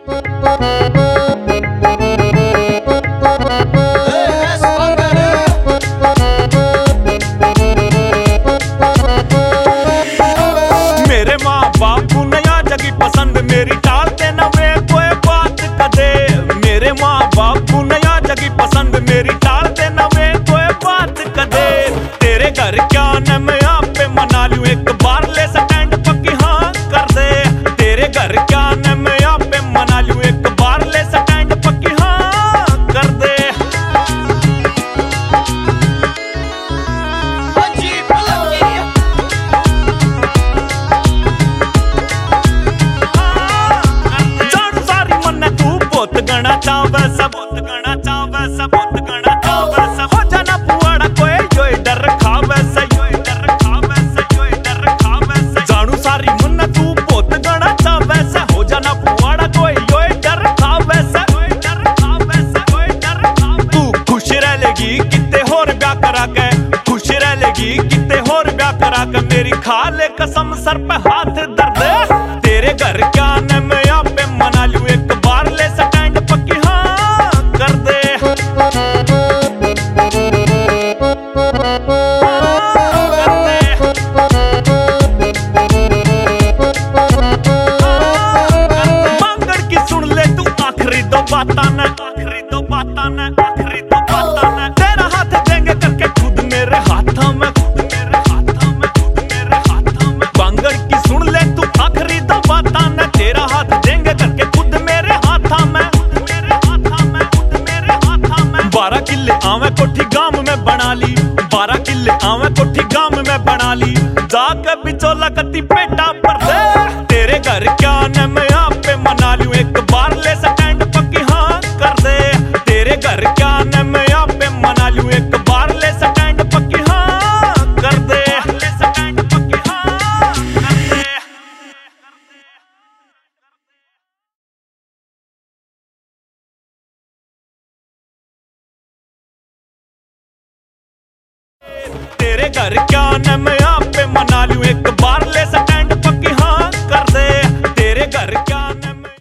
मेरे माँ बाप को नया जगी पसंद मेरी टालते न वे कोई बात कदे। मेरे माँ बाप को नया जगी पसंद मेरी टालते न वे कोई बात कदे। तेरे घर क्या न मैं आप पे मना लूं एक बार ले स्टैंड पक्की हाँ कर दे। तेरे घर क्या न मैं आप पे मना लूं एक बार ले स्टैंड पक्की हाँ कर दे। जानू सारी मन तू बहुत गणा चावे सब हो जाना पुआड़ा कोई योई डर खावे से जानू सारी मन तू बहुत गणा चावे से हो जाना पुआड़ा कोई योई डर खावे से। तू खुश रह लेगी कितने होर ब्याह करा के, खुश रह लेगी कितने होर ब्याह करा के। मेरी खा ले कसम सर पे हाथ दर्द। तेरे घर क्या न मैं यहाँ पे मना लूं एक बार ले स्टैंड पक्की हाँ कर दे। मांगड़ की सुन ले तू आखिरी दो बातां न तेरा हाथ देंगे करके खुद मेरे हाथों में। बांगड़ की सुन ले तू आखिरी दो बातां न तेरा हाथ देंगे करके खुद मेरे हाथों में। 12 किले आवे कोठी गांव में बना ली, 12 किले आवे कोठी गांव में बना ली। जाके बिचौला कती पेटा पर दे। तेरे घर क्या न मैं यहाँ पे मना लूं एक बार ले स्टैंड पक्की हाँ कर दे। तेरे घर क्या न मैं यहाँ पे मना लूं एक बार ले स्टैंड पक्की हाँ कर दे। तेरे घर क्या न मैं यहाँ पे मना लूं एक बार ले स्टैंड